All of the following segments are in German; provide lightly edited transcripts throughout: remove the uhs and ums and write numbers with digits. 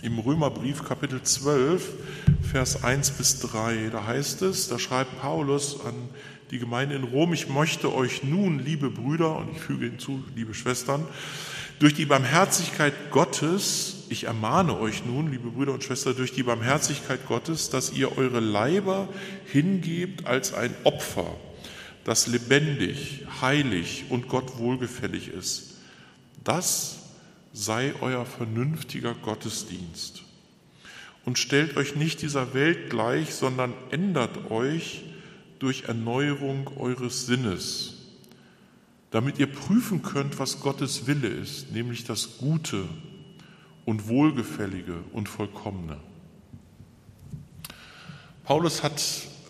im Römerbrief Kapitel 12, Vers 1 bis 3. Da heißt es, da schreibt Paulus an die Gemeinde in Rom: Ich möchte euch nun, liebe Brüder, und ich füge hinzu, liebe Schwestern, durch die Barmherzigkeit Gottes, ich ermahne euch nun, liebe Brüder und Schwestern, durch die Barmherzigkeit Gottes, dass ihr eure Leiber hingebt als ein Opfer, das lebendig, heilig und Gott wohlgefällig ist. Das sei euer vernünftiger Gottesdienst. Und stellt euch nicht dieser Welt gleich, sondern ändert euch durch Erneuerung eures Sinnes, damit ihr prüfen könnt, was Gottes Wille ist, nämlich das Gute und Wohlgefällige und Vollkommene. Paulus hat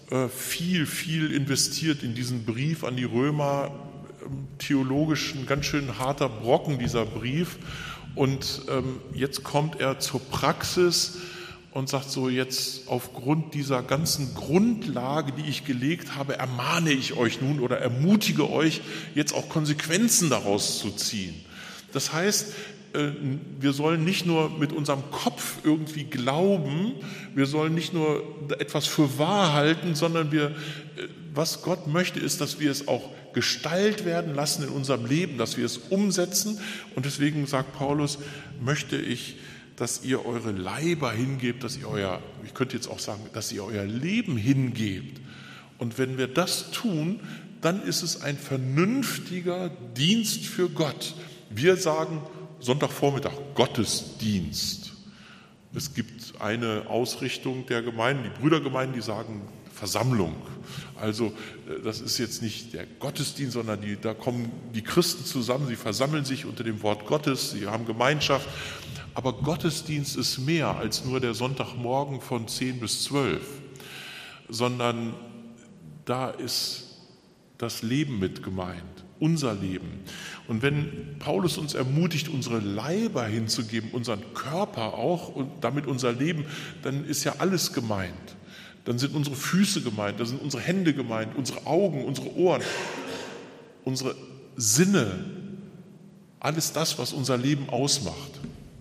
viel investiert in diesen Brief an die Römer, theologisch ein ganz schön harter Brocken, dieser Brief. Und jetzt kommt er zur Praxis und sagt so: Jetzt aufgrund dieser ganzen Grundlage, die ich gelegt habe, ermahne ich euch nun oder ermutige euch, jetzt auch Konsequenzen daraus zu ziehen. Das heißt, wir sollen nicht nur mit unserem Kopf irgendwie glauben, wir sollen nicht nur etwas für wahr halten, sondern was Gott möchte, ist, dass wir es auch Gestalt werden lassen in unserem Leben, dass wir es umsetzen. Und deswegen sagt Paulus, möchte ich, dass ihr eure Leiber hingebt, ich könnte jetzt auch sagen, dass ihr euer Leben hingebt. Und wenn wir das tun, dann ist es ein vernünftiger Dienst für Gott. Wir sagen Sonntagvormittag Gottesdienst. Es gibt eine Ausrichtung der Gemeinden, die Brüdergemeinden, die sagen Versammlung. Also das ist jetzt nicht der Gottesdienst, sondern da kommen die Christen zusammen, sie versammeln sich unter dem Wort Gottes, sie haben Gemeinschaft. Aber Gottesdienst ist mehr als nur der Sonntagmorgen von 10 bis 12, sondern da ist das Leben mit gemeint, unser Leben. Und wenn Paulus uns ermutigt, unsere Leiber hinzugeben, unseren Körper auch und damit unser Leben, dann ist ja alles gemeint. Dann sind unsere Füße gemeint, dann sind unsere Hände gemeint, unsere Augen, unsere Ohren, unsere Sinne, alles das, was unser Leben ausmacht.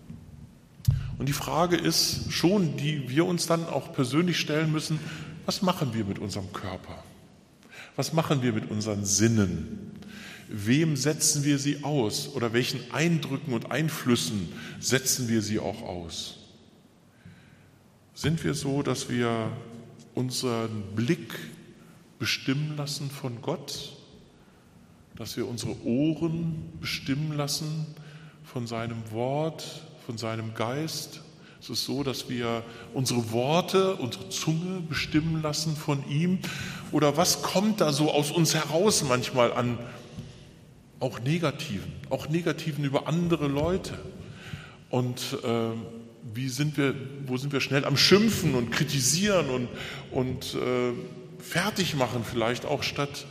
Und die Frage ist schon, die wir uns dann auch persönlich stellen müssen: Was machen wir mit unserem Körper? Was machen wir mit unseren Sinnen? Wem setzen wir sie aus oder welchen Eindrücken und Einflüssen setzen wir sie auch aus? Sind wir so, dass wir unseren Blick bestimmen lassen von Gott, dass wir unsere Ohren bestimmen lassen von seinem Wort, von seinem Geist? Es ist so, dass wir unsere Worte, unsere Zunge bestimmen lassen von ihm. Oder was kommt da so aus uns heraus manchmal an auch Negativen über andere Leute? Und wo sind wir schnell am Schimpfen und Kritisieren und fertig machen vielleicht auch, statt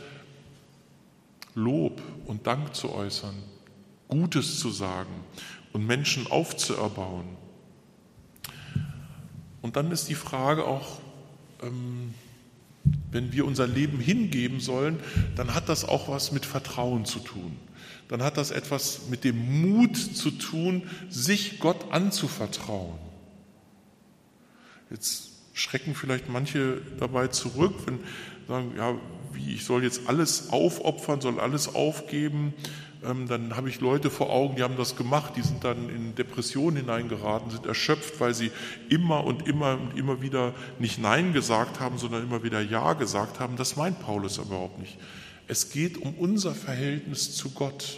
Lob und Dank zu äußern, Gutes zu sagen und Menschen aufzuerbauen. Und dann ist die Frage auch, wenn wir unser Leben hingeben sollen, dann hat das auch was mit Vertrauen zu tun. Dann hat das etwas mit dem Mut zu tun, sich Gott anzuvertrauen. Jetzt schrecken vielleicht manche dabei zurück, wenn sie sagen, ja, ich soll jetzt alles aufopfern, soll alles aufgeben. Dann habe ich Leute vor Augen, die haben das gemacht, die sind dann in Depressionen hineingeraten, sind erschöpft, weil sie immer und immer wieder nicht Nein gesagt haben, sondern immer wieder Ja gesagt haben. Das meint Paulus aber überhaupt nicht. Es geht um unser Verhältnis zu Gott.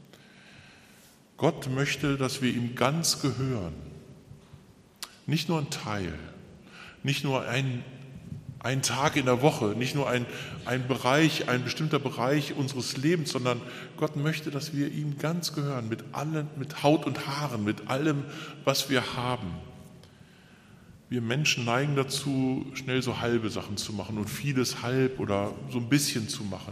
Gott möchte, dass wir ihm ganz gehören. Nicht nur ein Teil, nicht nur ein Tag in der Woche, nicht nur ein bestimmter Bereich unseres Lebens, sondern Gott möchte, dass wir ihm ganz gehören, mit allem, mit Haut und Haaren, mit allem, was wir haben. Wir Menschen neigen dazu, schnell so halbe Sachen zu machen und vieles halb oder so ein bisschen zu machen.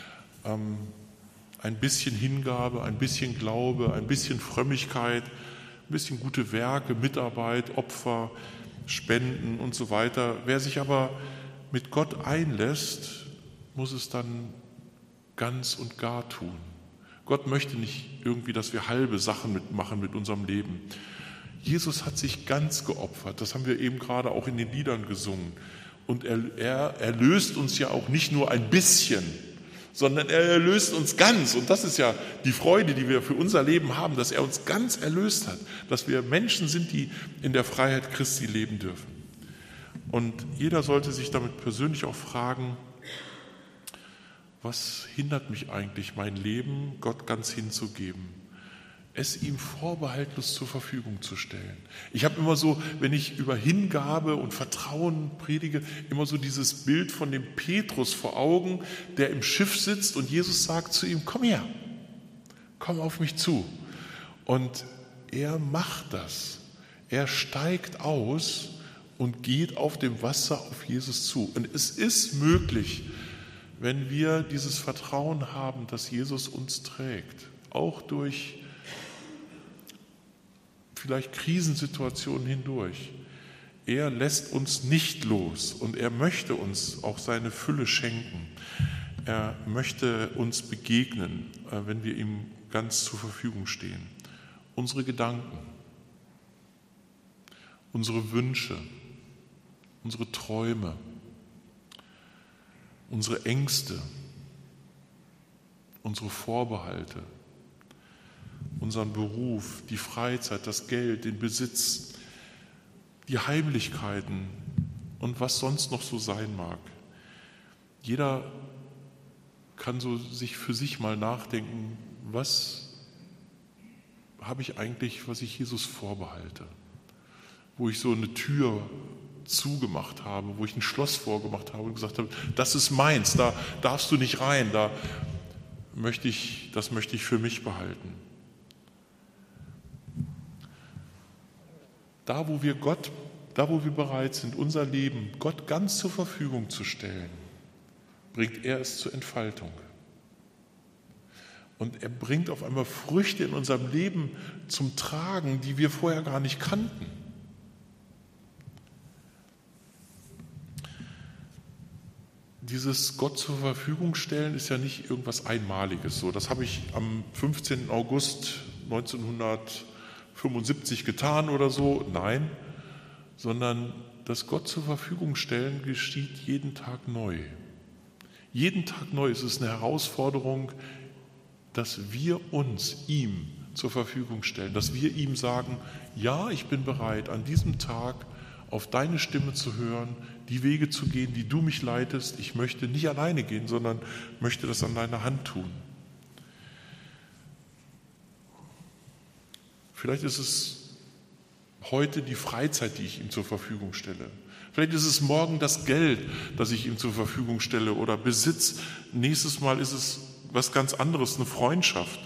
Ein bisschen Hingabe, ein bisschen Glaube, ein bisschen Frömmigkeit, ein bisschen gute Werke, Mitarbeit, Opfer, Spenden und so weiter. Wer sich aber mit Gott einlässt, muss es dann ganz und gar tun. Gott möchte nicht irgendwie, dass wir halbe Sachen mitmachen mit unserem Leben. Jesus hat sich ganz geopfert. Das haben wir eben gerade auch in den Liedern gesungen. Und er erlöst uns ja auch nicht nur ein bisschen, sondern er erlöst uns ganz. Und das ist ja die Freude, die wir für unser Leben haben, dass er uns ganz erlöst hat, dass wir Menschen sind, die in der Freiheit Christi leben dürfen. Und jeder sollte sich damit persönlich auch fragen, was hindert mich eigentlich, mein Leben Gott ganz hinzugeben? Es ihm vorbehaltlos zur Verfügung zu stellen. Ich habe immer so, wenn ich über Hingabe und Vertrauen predige, immer so dieses Bild von dem Petrus vor Augen, der im Schiff sitzt und Jesus sagt zu ihm, komm her, komm auf mich zu. Und er macht das. Er steigt aus und geht auf dem Wasser auf Jesus zu. Und es ist möglich, wenn wir dieses Vertrauen haben, dass Jesus uns trägt, auch durch vielleicht Krisensituationen hindurch. Er lässt uns nicht los und er möchte uns auch seine Fülle schenken. Er möchte uns begegnen, wenn wir ihm ganz zur Verfügung stehen. Unsere Gedanken, unsere Wünsche, unsere Träume, unsere Ängste, unsere Vorbehalte, unseren Beruf, die Freizeit, das Geld, den Besitz, die Heimlichkeiten und was sonst noch so sein mag. Jeder kann so sich für sich mal nachdenken, was habe ich eigentlich, was ich Jesus vorbehalte? Wo ich so eine Tür zugemacht habe, wo ich ein Schloss vorgemacht habe und gesagt habe, das ist meins, da darfst du nicht rein, das möchte ich für mich behalten. Da, wo wir bereit sind, unser Leben Gott ganz zur Verfügung zu stellen, bringt er es zur Entfaltung. Und er bringt auf einmal Früchte in unserem Leben zum Tragen, die wir vorher gar nicht kannten. Dieses Gott zur Verfügung stellen ist ja nicht irgendwas Einmaliges. So, das habe ich am 15. August 1975 getan oder so. Nein, sondern das Gott zur Verfügung stellen geschieht jeden Tag neu. Jeden Tag neu ist es eine Herausforderung, dass wir uns ihm zur Verfügung stellen, dass wir ihm sagen, ja, ich bin bereit, an diesem Tag auf deine Stimme zu hören, die Wege zu gehen, die du mich leitest. Ich möchte nicht alleine gehen, sondern möchte das an deiner Hand tun. Vielleicht ist es heute die Freizeit, die ich ihm zur Verfügung stelle. Vielleicht ist es morgen das Geld, das ich ihm zur Verfügung stelle oder Besitz. Nächstes Mal ist es was ganz anderes, eine Freundschaft.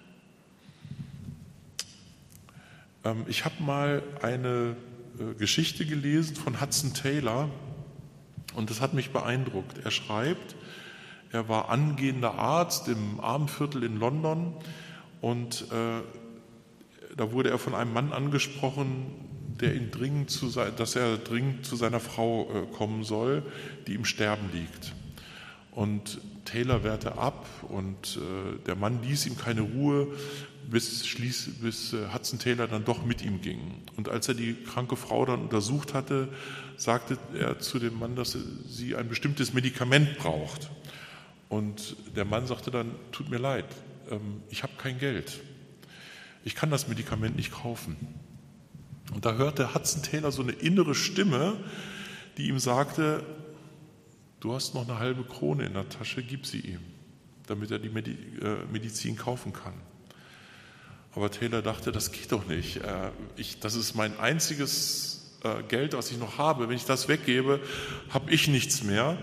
Ich habe mal eine Geschichte gelesen von Hudson Taylor und das hat mich beeindruckt. Er schreibt, er war angehender Arzt im Armenviertel in London und da wurde er von einem Mann angesprochen, dass er dringend zu seiner Frau kommen soll, die im Sterben liegt. Und Taylor wehrte ab und der Mann ließ ihm keine Ruhe, bis Hudson Taylor dann doch mit ihm ging. Und als er die kranke Frau dann untersucht hatte, sagte er zu dem Mann, dass sie ein bestimmtes Medikament braucht. Und der Mann sagte dann, tut mir leid, ich habe kein Geld. Ich kann das Medikament nicht kaufen. Und da hörte Hudson Taylor so eine innere Stimme, die ihm sagte, du hast noch eine halbe Krone in der Tasche, gib sie ihm, damit er die Medizin kaufen kann. Aber Taylor dachte, das geht doch nicht. Das ist mein einziges Geld, was ich noch habe. Wenn ich das weggebe, habe ich nichts mehr.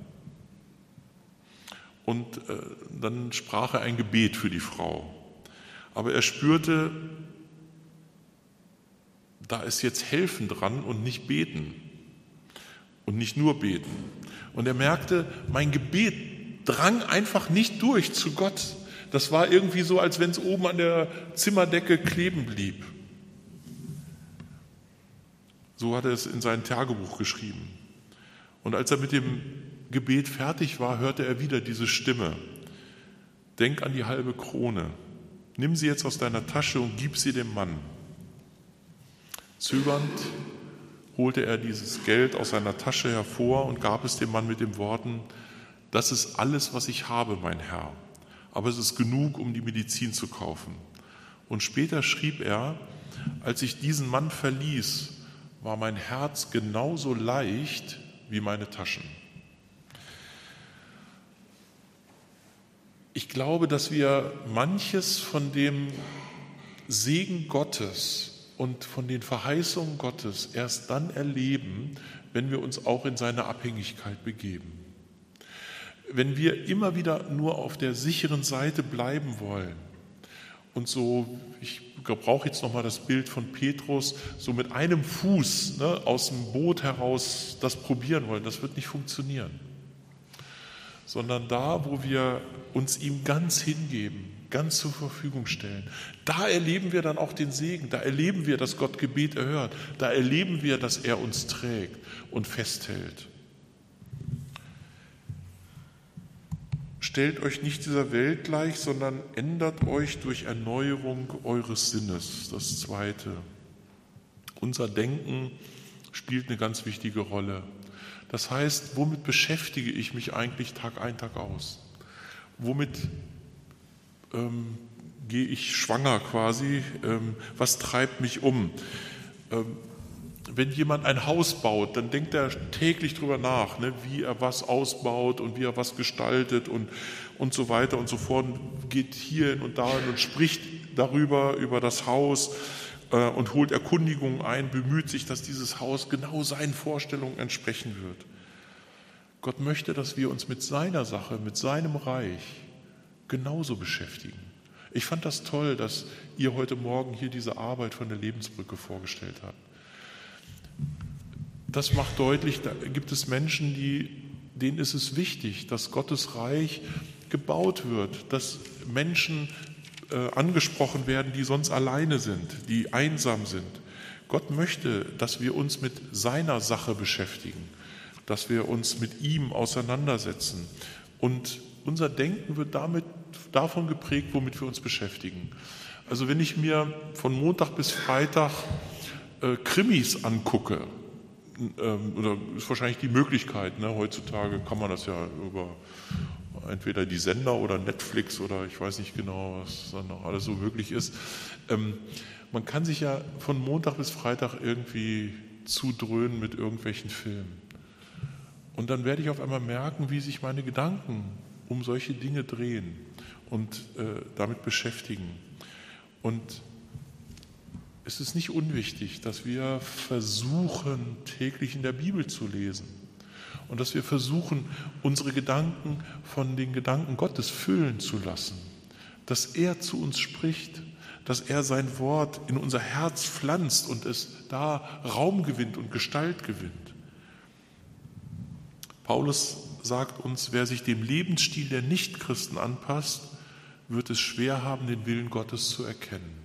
Und dann sprach er ein Gebet für die Frau. Aber er spürte, da ist jetzt Helfen dran und nicht Beten. Und nicht nur Beten. Und er merkte, mein Gebet drang einfach nicht durch zu Gott. Das war irgendwie so, als wenn es oben an der Zimmerdecke kleben blieb. So hat er es in sein Tagebuch geschrieben. Und als er mit dem Gebet fertig war, hörte er wieder diese Stimme. Denk an die halbe Krone. Nimm sie jetzt aus deiner Tasche und gib sie dem Mann. Zögernd holte er dieses Geld aus seiner Tasche hervor und gab es dem Mann mit den Worten: Das ist alles, was ich habe, mein Herr, aber es ist genug, um die Medizin zu kaufen. Und später schrieb er: Als ich diesen Mann verließ, war mein Herz genauso leicht wie meine Taschen. Ich glaube, dass wir manches von dem Segen Gottes und von den Verheißungen Gottes erst dann erleben, wenn wir uns auch in seine Abhängigkeit begeben. Wenn wir immer wieder nur auf der sicheren Seite bleiben wollen und so, ich brauche jetzt nochmal das Bild von Petrus, so mit einem Fuß aus dem Boot heraus das probieren wollen, das wird nicht funktionieren. Sondern da, wo wir uns ihm ganz hingeben, ganz zur Verfügung stellen, da erleben wir dann auch den Segen, da erleben wir, dass Gott Gebet erhört, da erleben wir, dass er uns trägt und festhält. Stellt euch nicht dieser Welt gleich, sondern ändert euch durch Erneuerung eures Sinnes. Das Zweite. Unser Denken spielt eine ganz wichtige Rolle. Das heißt, womit beschäftige ich mich eigentlich Tag ein, Tag aus? Womit gehe ich schwanger quasi? Was treibt mich um? Wenn jemand ein Haus baut, dann denkt er täglich darüber nach, wie er was ausbaut und wie er was gestaltet und so weiter und so fort. Geht hierhin und dahin und spricht darüber, über das Haus und holt Erkundigungen ein, bemüht sich, dass dieses Haus genau seinen Vorstellungen entsprechen wird. Gott möchte, dass wir uns mit seiner Sache, mit seinem Reich genauso beschäftigen. Ich fand das toll, dass ihr heute Morgen hier diese Arbeit von der Lebensbrücke vorgestellt habt. Das macht deutlich, da gibt es Menschen, denen ist es wichtig, dass Gottes Reich gebaut wird, dass Menschen angesprochen werden, die sonst alleine sind, die einsam sind. Gott möchte, dass wir uns mit seiner Sache beschäftigen, dass wir uns mit ihm auseinandersetzen. Und unser Denken wird davon geprägt, womit wir uns beschäftigen. Also wenn ich mir von Montag bis Freitag Krimis angucke, oder ist wahrscheinlich die Möglichkeit, heutzutage kann man das ja über entweder die Sender oder Netflix oder ich weiß nicht genau, was dann noch alles so möglich ist. Man kann sich ja von Montag bis Freitag irgendwie zudröhnen mit irgendwelchen Filmen. Und dann werde ich auf einmal merken, wie sich meine Gedanken um solche Dinge drehen und damit beschäftigen. Und es ist nicht unwichtig, dass wir versuchen, täglich in der Bibel zu lesen und dass wir versuchen, unsere Gedanken von den Gedanken Gottes füllen zu lassen, dass er zu uns spricht, dass er sein Wort in unser Herz pflanzt und es da Raum gewinnt und Gestalt gewinnt. Paulus sagt uns, wer sich dem Lebensstil der Nichtchristen anpasst, wird es schwer haben, den Willen Gottes zu erkennen.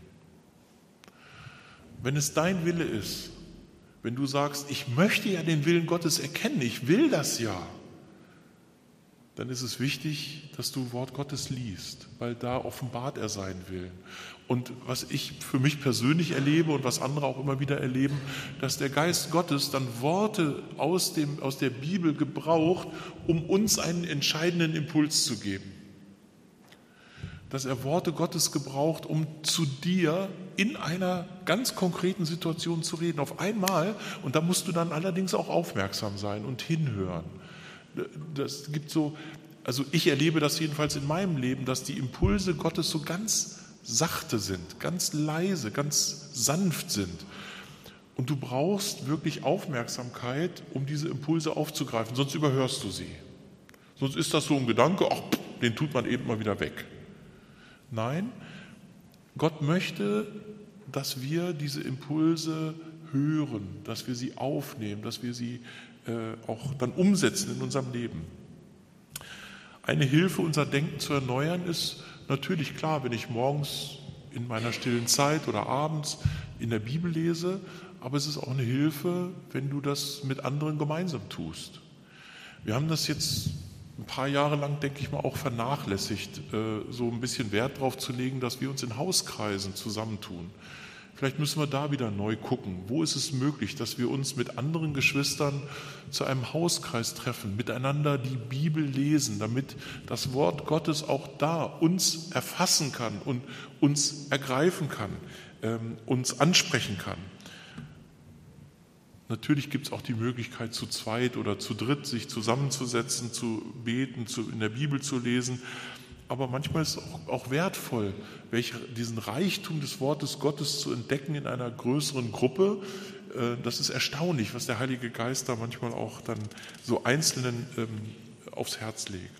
Wenn es dein Wille ist, wenn du sagst, ich möchte ja den Willen Gottes erkennen, ich will das ja, dann ist es wichtig, dass du Wort Gottes liest, weil da offenbart er seinen Willen. Und was ich für mich persönlich erlebe und was andere auch immer wieder erleben, dass der Geist Gottes dann Worte aus der Bibel gebraucht, um uns einen entscheidenden Impuls zu geben. Dass er Worte Gottes gebraucht, um zu dir in einer ganz konkreten Situation zu reden. Auf einmal, und da musst du dann allerdings auch aufmerksam sein und hinhören. Das gibt so, also ich erlebe das jedenfalls in meinem Leben, dass die Impulse Gottes so ganz sachte sind, ganz leise, ganz sanft sind. Und du brauchst wirklich Aufmerksamkeit, um diese Impulse aufzugreifen, sonst überhörst du sie. Sonst ist das so ein Gedanke, ach, den tut man eben mal wieder weg. Nein, Gott möchte, dass wir diese Impulse hören, dass wir sie aufnehmen, dass wir sie auch dann umsetzen in unserem Leben. Eine Hilfe, unser Denken zu erneuern, ist natürlich klar, wenn ich morgens in meiner stillen Zeit oder abends in der Bibel lese, aber es ist auch eine Hilfe, wenn du das mit anderen gemeinsam tust. Wir haben das jetzt ein paar Jahre lang, denke ich mal, auch vernachlässigt, so ein bisschen Wert darauf zu legen, dass wir uns in Hauskreisen zusammentun. Vielleicht müssen wir da wieder neu gucken. Wo ist es möglich, dass wir uns mit anderen Geschwistern zu einem Hauskreis treffen, miteinander die Bibel lesen, damit das Wort Gottes auch da uns erfassen kann und uns ergreifen kann, uns ansprechen kann. Natürlich gibt es auch die Möglichkeit, zu zweit oder zu dritt sich zusammenzusetzen, zu beten, in der Bibel zu lesen. Aber manchmal ist es auch wertvoll, diesen Reichtum des Wortes Gottes zu entdecken in einer größeren Gruppe. Das ist erstaunlich, was der Heilige Geist da manchmal auch dann so Einzelnen aufs Herz legt.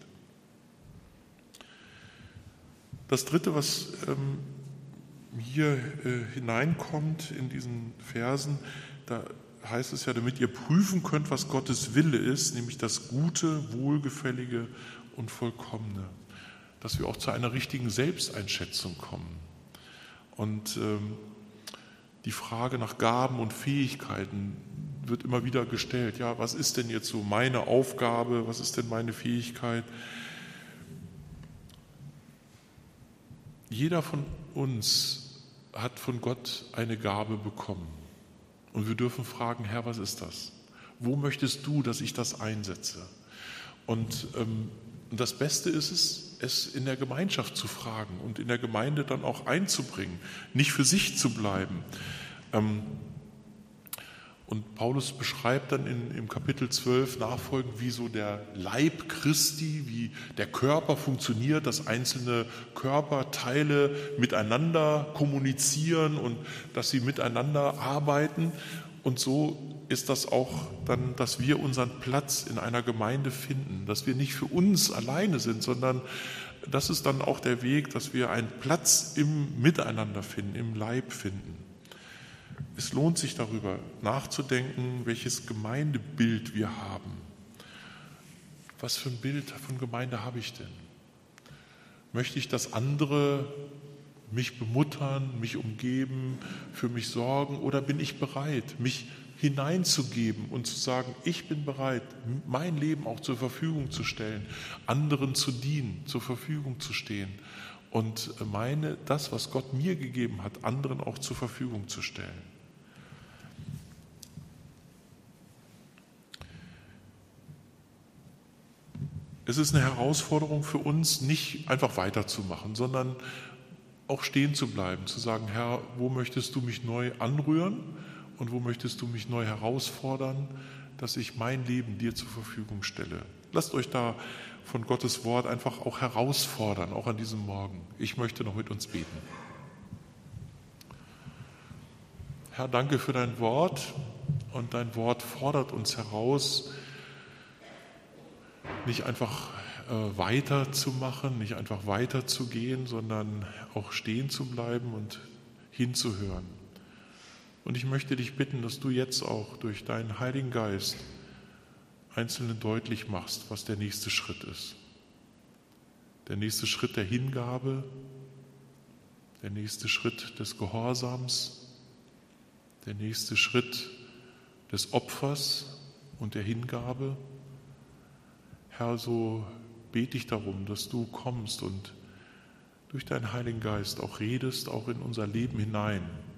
Das Dritte, was hier hineinkommt in diesen Versen, da heißt es ja, damit ihr prüfen könnt, was Gottes Wille ist, nämlich das Gute, Wohlgefällige und Vollkommene. Dass wir auch zu einer richtigen Selbsteinschätzung kommen. Und die Frage nach Gaben und Fähigkeiten wird immer wieder gestellt. Ja, was ist denn jetzt so meine Aufgabe? Was ist denn meine Fähigkeit? Jeder von uns hat von Gott eine Gabe bekommen. Und wir dürfen fragen, Herr, was ist das? Wo möchtest du, dass ich das einsetze? Und das Beste ist es in der Gemeinschaft zu fragen und in der Gemeinde dann auch einzubringen, nicht für sich zu bleiben. Und Paulus beschreibt dann im Kapitel 12 nachfolgend, wie so der Leib Christi, wie der Körper funktioniert, dass einzelne Körperteile miteinander kommunizieren und dass sie miteinander arbeiten. Und so ist das auch dann, dass wir unseren Platz in einer Gemeinde finden, dass wir nicht für uns alleine sind, sondern das ist dann auch der Weg, dass wir einen Platz im Miteinander finden, im Leib finden. Es lohnt sich darüber nachzudenken, welches Gemeindebild wir haben. Was für ein Bild von Gemeinde habe ich denn? Möchte ich, dass andere mich bemuttern, mich umgeben, für mich sorgen, oder bin ich bereit, mich hineinzugeben und zu sagen, ich bin bereit, mein Leben auch zur Verfügung zu stellen, anderen zu dienen, zur Verfügung zu stehen und das, was Gott mir gegeben hat, anderen auch zur Verfügung zu stellen. Es ist eine Herausforderung für uns, nicht einfach weiterzumachen, sondern auch stehen zu bleiben, zu sagen, Herr, wo möchtest du mich neu anrühren und wo möchtest du mich neu herausfordern, dass ich mein Leben dir zur Verfügung stelle. Lasst euch da von Gottes Wort einfach auch herausfordern, auch an diesem Morgen. Ich möchte noch mit uns beten. Herr, danke für dein Wort, und dein Wort fordert uns heraus, nicht einfach weiterzumachen, nicht einfach weiterzugehen, sondern auch stehen zu bleiben und hinzuhören. Und ich möchte dich bitten, dass du jetzt auch durch deinen Heiligen Geist Einzelnen deutlich machst, was der nächste Schritt ist. Der nächste Schritt der Hingabe, der nächste Schritt des Gehorsams, der nächste Schritt des Opfers und der Hingabe. Herr, so bete ich darum, dass du kommst und durch deinen Heiligen Geist auch redest, auch in unser Leben hinein.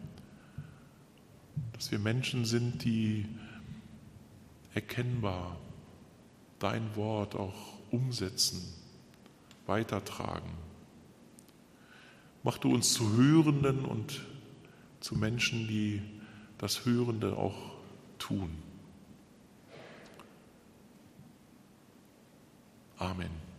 Dass wir Menschen sind, die erkennbar dein Wort auch umsetzen, weitertragen. Mach du uns zu Hörenden und zu Menschen, die das Hörende auch tun. Amen.